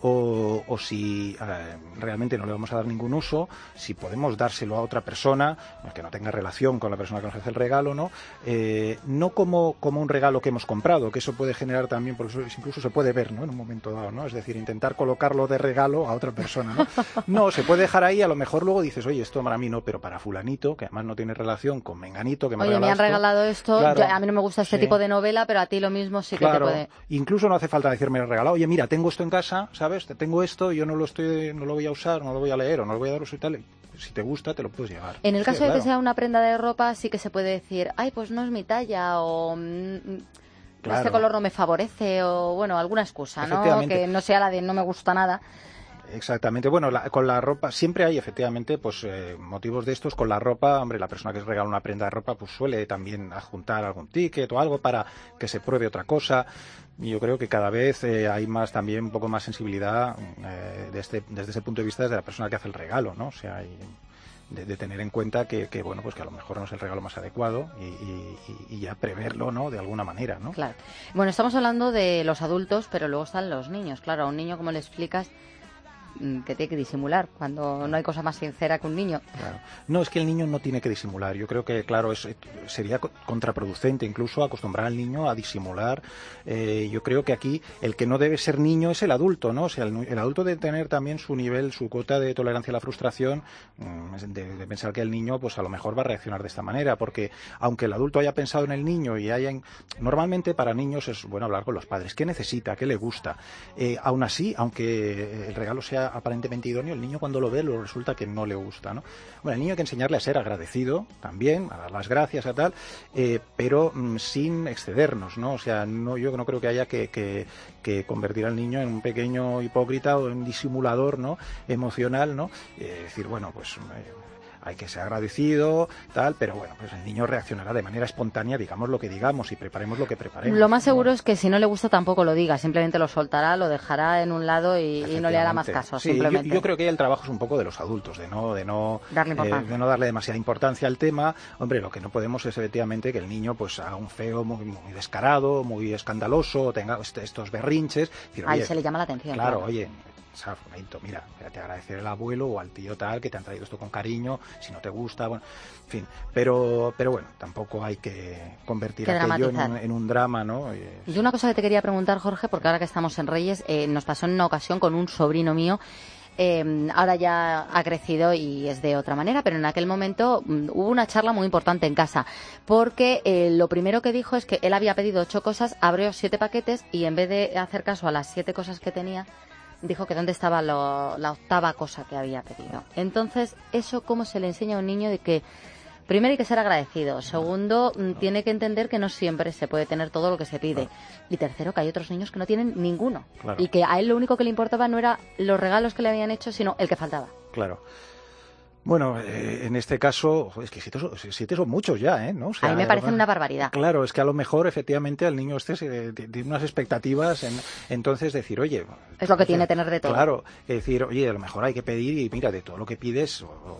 o si realmente no le vamos a dar ningún uso, si podemos dárselo a otra persona que no tenga relación con la persona que nos hace el regalo, ¿no? No como un regalo que hemos comprado, que eso puede generar también, porque eso incluso se puede ver, ¿no?, en un momento dado, ¿no? Es decir, intentar colocarlo de regalo a otra persona. No, se puede dejar ahí, a lo mejor luego dices, oye, esto para mí no, pero para fulanito, que además no tiene relación con menganito, que me han regalado esto, claro, a mí no me gusta este tipo de novela, pero a ti lo mismo sí que te puede... Incluso no hace falta decirme el regalado, oye, mira, tengo esto en casa, ¿sabes? Tengo esto, yo no lo voy a usar, no lo voy a leer o no lo voy a dar uso y tal. Si te gusta, te lo puedes llevar. En el caso de que sea una prenda de ropa, sí que se puede decir, ay, pues no es mi talla, o... Claro. Este color no me favorece, o bueno, alguna excusa, ¿no? Que no sea la de no me gusta nada. Exactamente. Bueno, con la ropa siempre hay efectivamente pues motivos de estos. Con la ropa, hombre, la persona que regala una prenda de ropa pues suele también adjuntar algún ticket o algo para que se pruebe otra cosa. Y yo creo que cada vez hay más también un poco más sensibilidad desde ese punto de vista desde la persona que hace el regalo, ¿no? O sea, de tener en cuenta que bueno, pues que a lo mejor no es el regalo más adecuado y ya preverlo, ¿no?, de alguna manera, ¿no? Claro. Bueno, estamos hablando de los adultos, pero luego están los niños. Claro, a un niño, ¿cómo le explicas que tiene que disimular cuando no hay cosa más sincera que un niño? Claro. No, es que el niño no tiene que disimular. Yo creo que, claro, sería contraproducente incluso acostumbrar al niño a disimular. Yo creo que aquí el que no debe ser niño es el adulto, ¿no? O sea, el adulto debe tener también su nivel, su cuota de tolerancia a la frustración, de pensar que el niño pues a lo mejor va a reaccionar de esta manera, porque aunque el adulto haya pensado en el niño y normalmente para niños es bueno hablar con los padres, qué necesita, qué le gusta. Aún así, aunque el regalo sea sea aparentemente idóneo, el niño cuando lo ve lo resulta que no le gusta, ¿no? Bueno, el niño hay que enseñarle a ser agradecido también, a dar las gracias, a tal, pero sin excedernos, ¿no? O sea, yo no creo que haya que convertir al niño en un pequeño hipócrita o en un disimulador, ¿no? Emocional, ¿no? Decir, bueno, pues hay que ser agradecido, tal, pero bueno, pues el niño reaccionará de manera espontánea, digamos lo que digamos y preparemos lo que preparemos. Lo más seguro es que si no le gusta tampoco lo diga, simplemente lo soltará, lo dejará en un lado y no le hará más caso, sí, simplemente. Yo creo que el trabajo es un poco de los adultos, de no darle demasiada importancia al tema. Hombre, lo que no podemos es efectivamente que el niño pues haga un feo muy descarado, muy escandaloso, tenga estos berrinches. Decir, ahí se le llama la atención. Claro, oye, fulanito, mira, te agradecer al abuelo o al tío tal que te han traído esto con cariño, si no te gusta, bueno, en fin, pero bueno, tampoco hay que convertir aquello en un drama, ¿no? Y una cosa que te quería preguntar, Jorge, porque ahora que estamos en Reyes, nos pasó en una ocasión con un sobrino mío. Ahora ya ha crecido y es de otra manera, pero en aquel momento hubo una charla muy importante en casa, porque lo primero que dijo es que él había pedido 8 cosas, abrió 7 paquetes y en vez de hacer caso a las 7 cosas que tenía, dijo que dónde estaba la 8ª cosa que había pedido. Entonces, ¿eso cómo se le enseña a un niño de que primero hay que ser agradecido, segundo, tiene que entender que no siempre se puede tener todo lo que se pide, y tercero, que hay otros niños que no tienen ninguno, y que a él lo único que le importaba no era los regalos que le habían hecho, sino el que faltaba? Claro. Bueno, en este caso, es que 7 son muchos ya, ¿no? O sea, a mí me parece una barbaridad. Claro, es que a lo mejor, efectivamente, al niño tiene unas expectativas, entonces decir, oye... Es lo que tiene tener de todo. Claro, decir, oye, a lo mejor hay que pedir y mira, de todo lo que pides,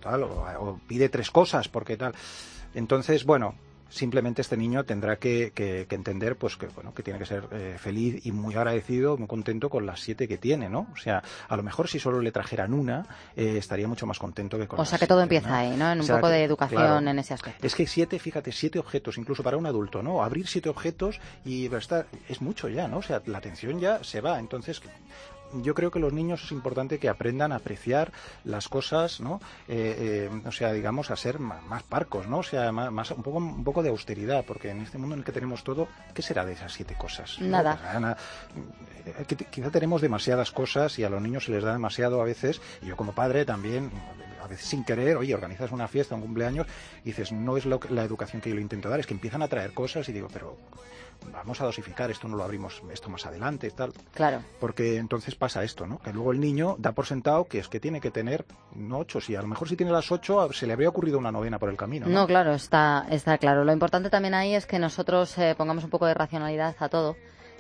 o pide 3 cosas, porque tal... Entonces, bueno... Simplemente este niño tendrá que entender pues que tiene que ser feliz y muy agradecido, muy contento con las 7 que tiene, ¿no? O sea, a lo mejor si solo le trajeran una, estaría mucho más contento que con las 7. O sea, que todo empieza ahí, ¿no? En un poco de educación en ese aspecto. Es que 7 objetos, incluso para un adulto, ¿no? Abrir 7 objetos y es mucho ya, ¿no? O sea, la atención ya se va, entonces... Yo creo que los niños es importante que aprendan a apreciar las cosas, ¿no? O sea, digamos, a ser más parcos, ¿no? O sea, más un poco de austeridad, porque en este mundo en el que tenemos todo, ¿qué será de esas 7 cosas? Nada. Quizá tenemos demasiadas cosas y a los niños se les da demasiado a veces, y yo como padre también, a veces sin querer, oye, organizas una fiesta, un cumpleaños, y dices, no es la educación que yo le intento dar, es que empiezan a traer cosas y digo, pero... vamos a dosificar, esto no lo abrimos esto más adelante, tal. Claro. Porque entonces pasa esto, ¿no? Que luego el niño da por sentado que es que tiene que tener no 8, si a lo mejor si tiene las 8 se le habría ocurrido una 9ª por el camino, ¿no? No, claro, está claro. Lo importante también ahí es que nosotros pongamos un poco de racionalidad a todo.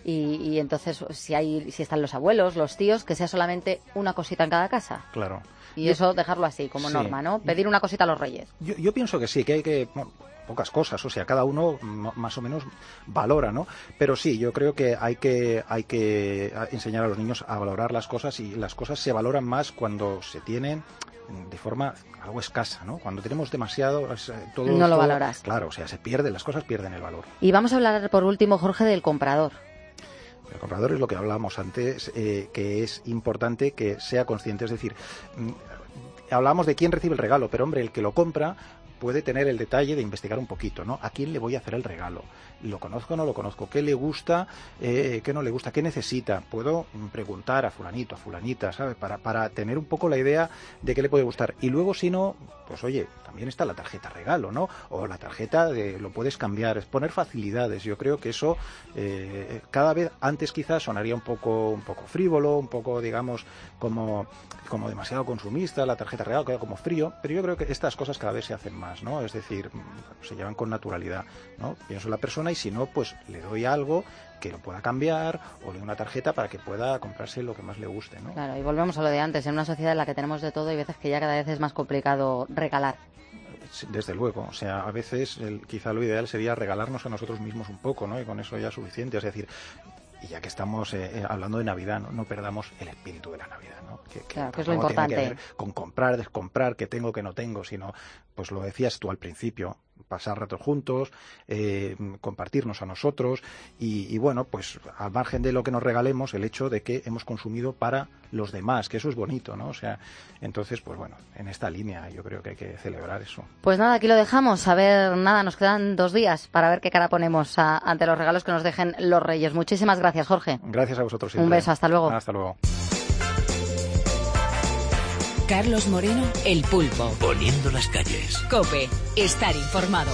Y entonces si están los abuelos, los tíos, que sea solamente una cosita en cada casa. Claro. Y eso dejarlo así, como norma, ¿no? Pedir una cosita a los reyes. Yo pienso que sí, que hay que... pocas cosas, o sea, cada uno más o menos valora, ¿no? Pero sí, yo creo que hay que enseñar a los niños a valorar las cosas, y las cosas se valoran más cuando se tienen de forma algo escasa, ¿no? Cuando tenemos demasiado, no lo valoras. Claro, o sea, las cosas pierden el valor. Y vamos a hablar por último, Jorge, del comprador. El comprador es lo que hablábamos antes, que es importante que sea consciente, es decir, hablábamos de quién recibe el regalo, pero hombre, el que lo compra puede tener el detalle de investigar un poquito, ¿no? ¿A quién le voy a hacer el regalo? ¿Lo conozco o no lo conozco? ¿Qué le gusta? ¿Qué no le gusta? ¿Qué necesita? Puedo preguntar a fulanito, a fulanita, ¿sabes? Para tener un poco la idea de qué le puede gustar. Y luego, si no, pues oye, también está la tarjeta regalo, ¿no? O la tarjeta lo puedes cambiar, es poner facilidades. Yo creo que eso cada vez antes quizás sonaría un poco frívolo, un poco, digamos, como demasiado consumista, la tarjeta regalo queda como frío, pero yo creo que estas cosas cada vez se hacen más, ¿no? Es decir, se llevan con naturalidad, ¿no? Pienso en la persona y si no, pues le doy algo que lo pueda cambiar o le doy una tarjeta para que pueda comprarse lo que más le guste, ¿no? Claro, y volvemos a lo de antes, en una sociedad en la que tenemos de todo y veces que ya cada vez es más complicado regalar. Desde luego, o sea, a veces quizá lo ideal sería regalarnos a nosotros mismos un poco, ¿no? Y con eso ya es suficiente, es decir, y ya que estamos hablando de Navidad, no perdamos el espíritu de la Navidad, ¿no? Claro, que es lo importante. Tiene que ver con comprar, descomprar, que tengo, que no tengo, sino, pues lo decías tú al principio, pasar ratos juntos, compartirnos a nosotros y bueno, pues al margen de lo que nos regalemos, el hecho de que hemos consumido para los demás, que eso es bonito, ¿no? O sea, entonces, pues bueno, en esta línea yo creo que hay que celebrar eso. Pues nada, aquí lo dejamos. A ver, nada, nos quedan 2 días para ver qué cara ponemos ante los regalos que nos dejen los Reyes. Muchísimas gracias, Jorge. Gracias a vosotros siempre. Un beso, hasta luego. Hasta luego. Carlos Moreno, El Pulpo. Poniendo las calles. COPE. Estar informado.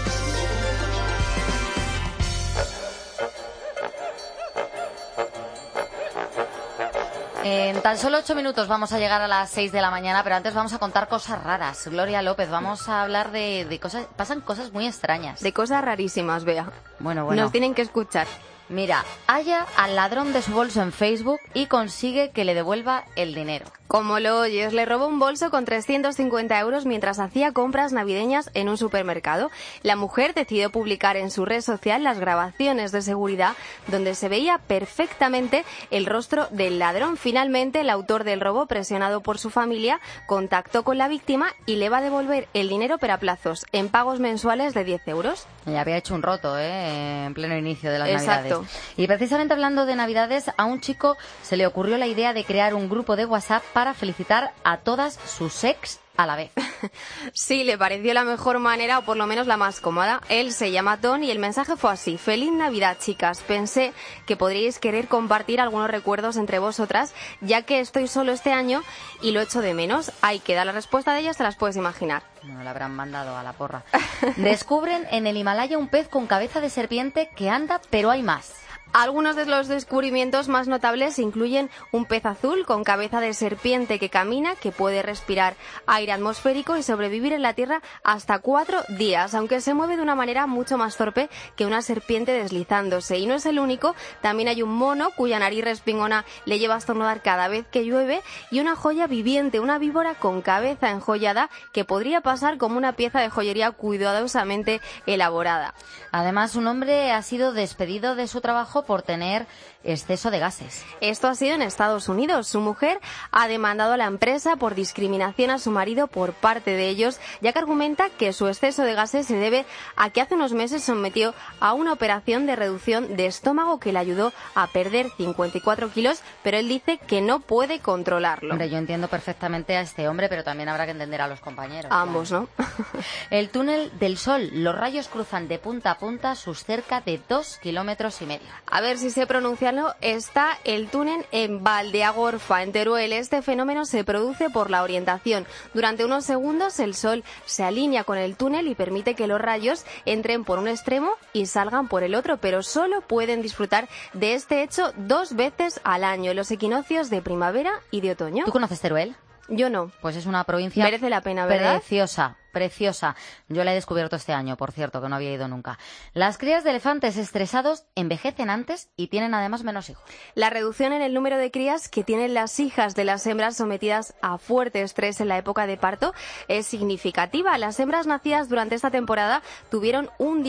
En tan solo 8 minutos vamos a llegar a las 6 de la mañana, pero antes vamos a contar cosas raras. Gloria López, vamos a hablar de cosas... Pasan cosas muy extrañas. De cosas rarísimas, Bea. Bueno. Nos tienen que escuchar. Mira, halla al ladrón de su bolso en Facebook y consigue que le devuelva el dinero. Como lo oyes, le robó un bolso con 350 euros mientras hacía compras navideñas en un supermercado. La mujer decidió publicar en su red social las grabaciones de seguridad donde se veía perfectamente el rostro del ladrón. Finalmente, el autor del robo, presionado por su familia, contactó con la víctima y le va a devolver el dinero pero a plazos, en pagos mensuales de 10 euros. Ya había hecho un roto, en pleno inicio de las Exacto. Navidades. Y precisamente hablando de Navidades, a un chico se le ocurrió la idea de crear un grupo de WhatsApp para felicitar a todas sus ex a la vez. Sí, le pareció la mejor manera, o por lo menos la más cómoda. Él se llama Ton y el mensaje fue así: feliz Navidad, chicas. Pensé que podríais querer compartir algunos recuerdos entre vosotras, ya que estoy solo este año y lo echo de menos. Ahí queda la respuesta de ellas, te las puedes imaginar. No, la habrán mandado a la porra. Descubren en el Himalaya un pez con cabeza de serpiente que anda, pero hay más. Algunos de los descubrimientos más notables incluyen un pez azul con cabeza de serpiente que camina, que puede respirar aire atmosférico y sobrevivir en la Tierra hasta 4 días, aunque se mueve de una manera mucho más torpe que una serpiente deslizándose. Y no es el único, también hay un mono cuya nariz respingona le lleva a estornudar cada vez que llueve, y una joya viviente, una víbora con cabeza enjollada que podría pasar como una pieza de joyería cuidadosamente elaborada. Además, un hombre ha sido despedido de su trabajo por tener exceso de gases. Esto ha sido en Estados Unidos. Su mujer ha demandado a la empresa por discriminación a su marido por parte de ellos, ya que argumenta que su exceso de gases se debe a que hace unos meses se sometió a una operación de reducción de estómago que le ayudó a perder 54 kilos, pero él dice que no puede controlarlo. Hombre, yo entiendo perfectamente a este hombre, pero también habrá que entender a los compañeros. Ambos, ¿no? El túnel del Sol. Los rayos cruzan de punta a punta sus cerca de 2,5 kilómetros. A ver si sé pronunciarlo. Está el túnel en Valdeagorfa, en Teruel. Este fenómeno se produce por la orientación. Durante unos segundos el Sol se alinea con el túnel y permite que los rayos entren por un extremo y salgan por el otro, pero solo pueden disfrutar de este hecho 2 veces al año, en los equinoccios de primavera y de otoño. ¿Tú conoces Teruel? Yo no. Pues es una provincia... Merece la pena, ¿verdad? Preciosa. Yo la he descubierto este año, por cierto, que no había ido nunca. Las crías de elefantes estresados envejecen antes y tienen además menos hijos. La reducción en el número de crías que tienen las hijas de las hembras sometidas a fuerte estrés en la época de parto es significativa. Las hembras nacidas durante esta temporada tuvieron un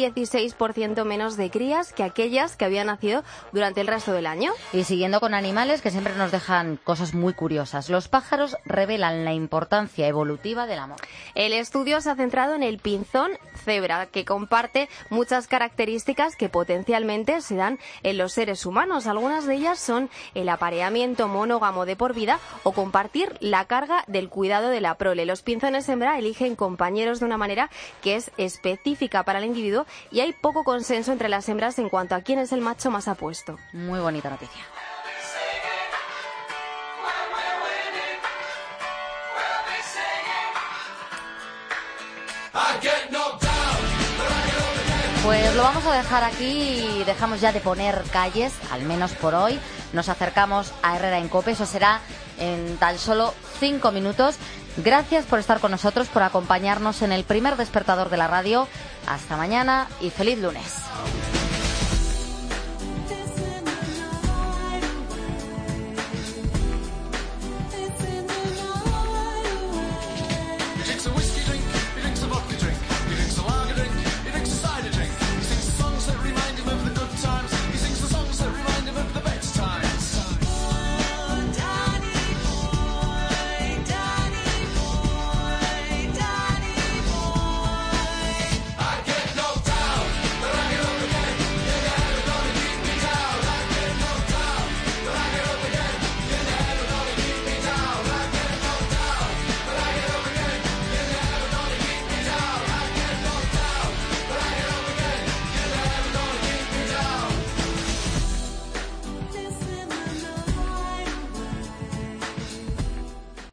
16% menos de crías que aquellas que habían nacido durante el resto del año. Y siguiendo con animales que siempre nos dejan cosas muy curiosas, los pájaros revelan la importancia evolutiva del amor. El estudio se ha centrado en el pinzón cebra, que comparte muchas características que potencialmente se dan en los seres humanos. Algunas de ellas son el apareamiento monógamo de por vida o compartir la carga del cuidado de la prole. Los pinzones hembra eligen compañeros de una manera que es específica para el individuo y hay poco consenso entre las hembras en cuanto a quién es el macho más apuesto. Muy bonita noticia. Pues lo vamos a dejar aquí y dejamos ya de poner calles, al menos por hoy. Nos acercamos a Herrera en COPE, eso será en tan solo 5 minutos. Gracias por estar con nosotros, por acompañarnos en el primer despertador de la radio. Hasta mañana y feliz lunes.